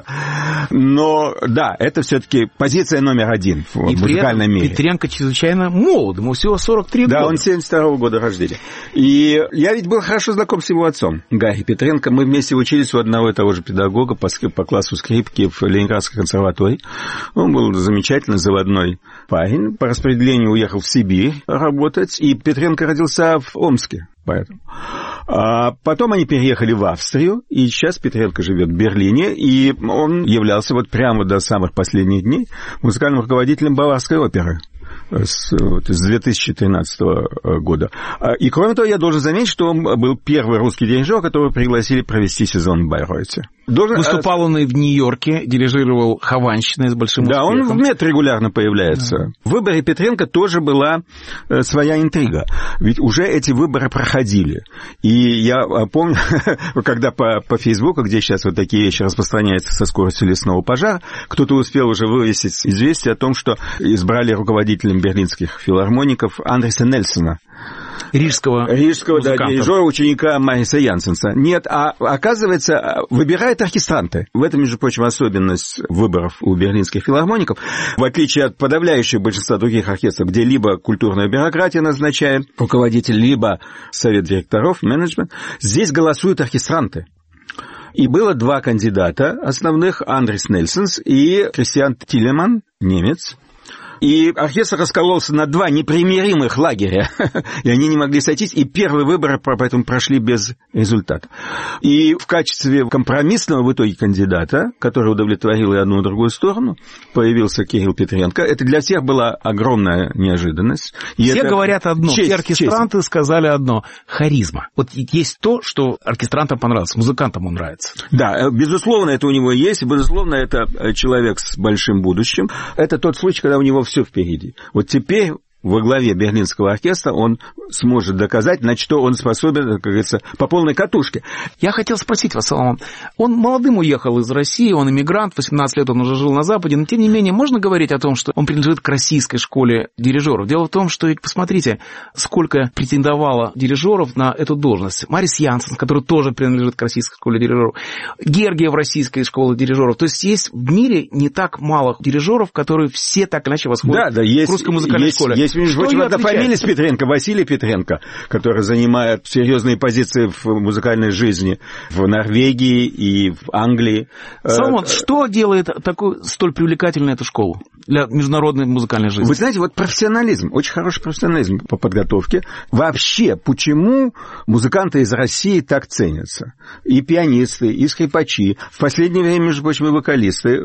Но, да, это все-таки позиция номер один в музыкальном мире. Петренко чрезвычайно молод, ему всего 43 года. Да, он 72-го года рождения. И я ведь был хорошо знаком с его отцом, Гарри Петренко. Мы вместе учились у одного и того же педагога по классу скрипки в Ленинградской консерватории. Он был замечательный заводной парень. По распределению уехал в Сибирь работать. И Петренко родился в Омске. Поэтому. А потом они переехали в Австрию, и сейчас Петренко живет в Берлине, и он являлся прямо до самых последних дней музыкальным руководителем Баварской оперы с 2013 года. И, кроме того, я должен заметить, что он был первый русский дирижер, которого пригласили провести сезон в Байройте. Выступал он и в Нью-Йорке, дирижировал Хованщиной с большим успехом. Да, он в МЕТ регулярно появляется. Да. В выборе Петренко тоже была своя интрига. Ведь уже эти выборы проходили. И я помню, когда по Фейсбуку, где сейчас такие вещи распространяются со скоростью лесного пожара, кто-то успел уже вывесить известие о том, что избрали руководителем берлинских филармоников Андреса Нельсона. Рижского дирижера, ученика Мариса Янсенса. Нет, оказывается, выбирают оркестранты. В этом, между прочим, особенность выборов у берлинских филармоников. В отличие от подавляющего большинства других оркестров, где либо культурная бюрократия назначает руководитель, либо совет директоров, менеджмент, здесь голосуют оркестранты. И было два кандидата основных: Андрес Нельсонс и Кристиан Тилеман, немец. И оркестр раскололся на два непримиримых лагеря, и они не могли сойтись, и первые выборы поэтому прошли без результата. И в качестве компромиссного в итоге кандидата, который удовлетворил и одну, и другую сторону, появился Кирилл Петренко. Это для всех была огромная неожиданность. И все говорят одно, все оркестранты сказали одно: харизма. Вот есть то, что оркестрантам понравилось, музыкантам он нравится. Да, безусловно, это у него есть, безусловно, это человек с большим будущим. Это тот случай, когда у него все впереди. Вот теперь во главе Берлинского оркестра он сможет доказать, на что он способен, как говорится, по полной катушке. Я хотел спросить вас, Соломон, он молодым уехал из России, он иммигрант, 18 лет он уже жил на Западе, но тем не менее можно говорить о том, что он принадлежит к российской школе дирижеров? Дело в том, что ведь посмотрите, сколько претендовало дирижеров на эту должность. Марис Янсен, который тоже принадлежит к российской школе дирижеров, Гергиев российской школы дирижеров. То есть есть в мире не так мало дирижеров, которые все так иначе восходят к русской музыкальной школе. Есть, между прочим, одна фамилия Петренко, Василий Петренко, который занимает серьезные позиции в музыкальной жизни в Норвегии и в Англии. Соломон, что делает столь привлекательной эту школу для международной музыкальной жизни? Вы знаете, профессионализм, очень хороший профессионализм по подготовке. Вообще, почему музыканты из России так ценятся? И пианисты, и скрипачи. В последнее время, между прочим, и вокалисты.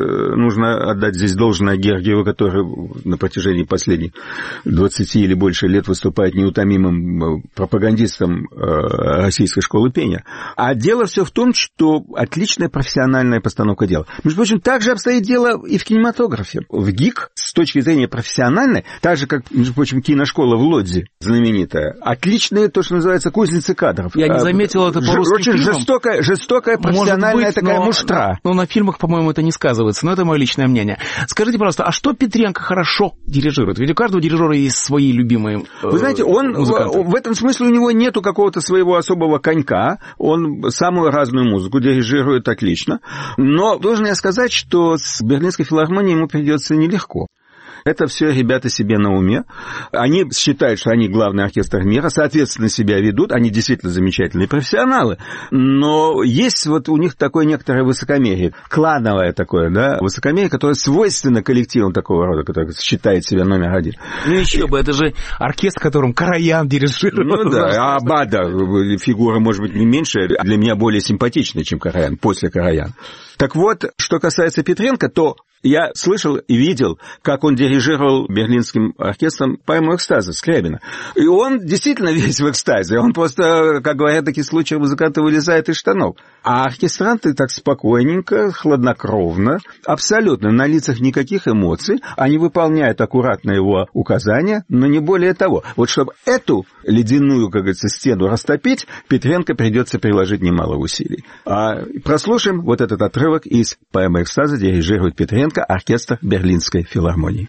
Нужно отдать здесь должное Гергиеву, который на протяжении последних 20 или больше лет выступает неутомимым пропагандистом российской школы пения. А дело все в том, что отличная профессиональная постановка дела. Между прочим, так же обстоит дело и в кинематографе. В ГИК, с точки зрения профессиональной, так же, как, между прочим, киношкола в Лодзи, знаменитая, отличные, то, что называется, кузницы кадров. Я не заметил это по русским фильмам. Очень жестокая профессиональная такая муштра. Но на фильмах, по-моему, это не сказывается, но это мое личное мнение. Скажите, пожалуйста, а что Петренко хорошо дирижирует? Ведь у каждого дирижера есть свои любимые Вы знаете, он в этом смысле у него нету какого-то своего особого конька. Он самую разную музыку дирижирует отлично. Но должен я сказать, что с Берлинской филармонией ему придется нелегко. Это все ребята себе на уме. Они считают, что они главный оркестр мира, соответственно, себя ведут. Они действительно замечательные профессионалы. Но есть вот у них такое некоторое высокомерие, клановое такое, да, высокомерие, которое свойственно коллективам такого рода, который считает себя номер один. Ну еще бы, это же оркестр, которым Караян дирижирует. Ну да, Абада, фигура, может быть, не меньше, для меня более симпатичная, чем Караян, после Караяна. Так вот, что касается Петренко, то я слышал и видел, как он дирижировал берлинским оркестром поэму «Экстаза» Скрябина. И он действительно весь в экстазе. Он просто, как говорят в таких случаях, музыканты вылезает из штанов. А оркестранты так спокойненько, хладнокровно, абсолютно на лицах никаких эмоций. Они выполняют аккуратно его указания, но не более того. Вот чтобы эту ледяную, как говорится, стену растопить, Петренко придется приложить немало усилий. А прослушаем вот этот отрывок из поэмы «Экстаза», дирижирует Петренко, оркестр Берлинской филармонии.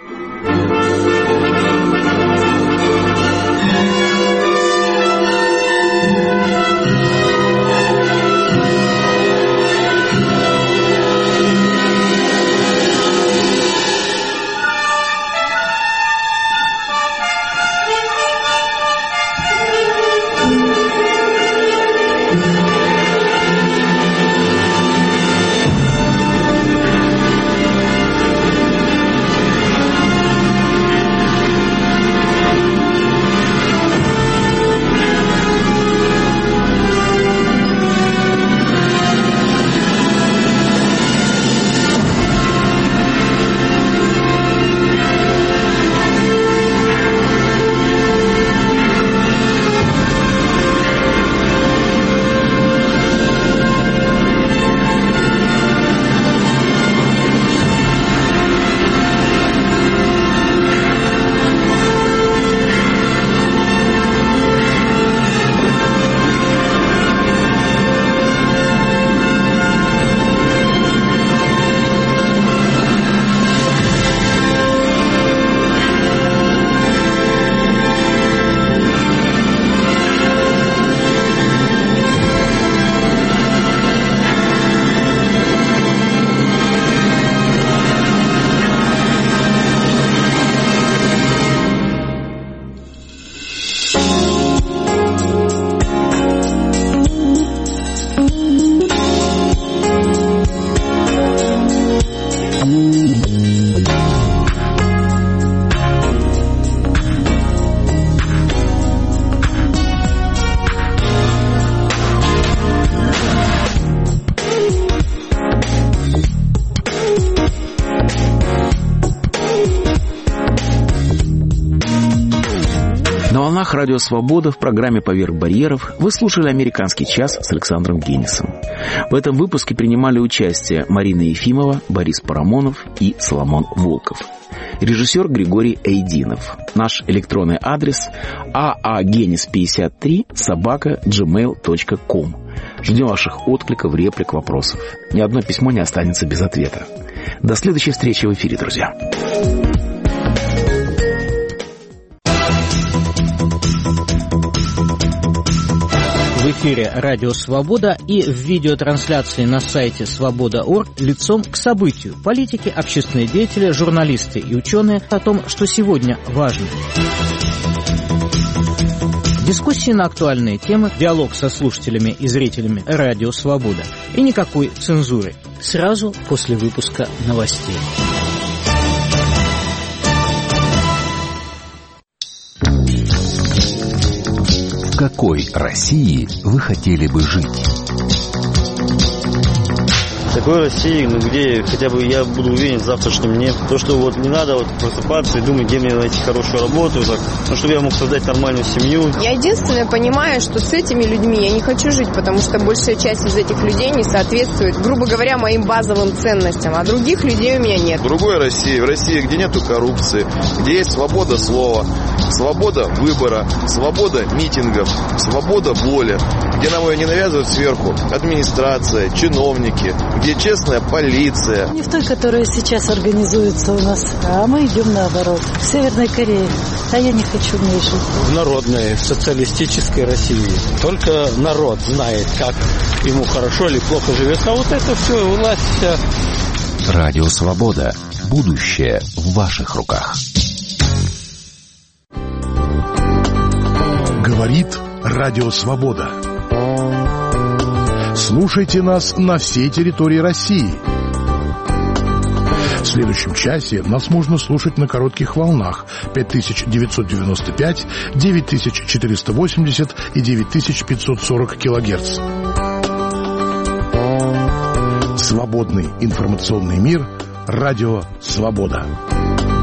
Радио «Свобода» в программе «Поверх барьеров» вы слушали «Американский час» с Александром Генисом. В этом выпуске принимали участие Марина Ефимова, Борис Парамонов и Соломон Волков. Режиссер Григорий Эйдинов. Наш электронный адрес aagenis53@gmail.com. Ждем ваших откликов, реплик, вопросов. Ни одно письмо не останется без ответа. До следующей встречи в эфире, друзья. В эфире «Радио Свобода» и в видеотрансляции на сайте свобода.орг лицом к событию. Политики, общественные деятели, журналисты и ученые о том, что сегодня важно. Дискуссии на актуальные темы, диалог со слушателями и зрителями «Радио Свобода». И никакой цензуры. Сразу после выпуска новостей. В какой России вы хотели бы жить? В такой России, где хотя бы я буду уверен в завтрашнем дне. То, что вот не надо вот просыпаться и думать, где мне найти хорошую работу, так, чтобы я мог создать нормальную семью. Я единственное понимаю, что с этими людьми я не хочу жить, потому что большая часть из этих людей не соответствует, грубо говоря, моим базовым ценностям, а других людей у меня нет. В другой России, в России, где нету коррупции, где есть свобода слова, свобода выбора, свобода митингов, свобода воли, где нам ее не навязывают сверху администрация, чиновники, где честная полиция. Не в той, которая сейчас организуется у нас, а мы идем наоборот. В Северной Корее. А я не хочу в ней жить. В народной, социалистической России. Только народ знает, как ему хорошо или плохо живется. А вот это все, власть Радио Свобода. Будущее в ваших руках. Говорит Радио Свобода. Слушайте нас на всей территории России. В следующем часе нас можно слушать на коротких волнах 5995, 9480 и 9540 килогерц. Свободный информационный мир. Радио Свобода.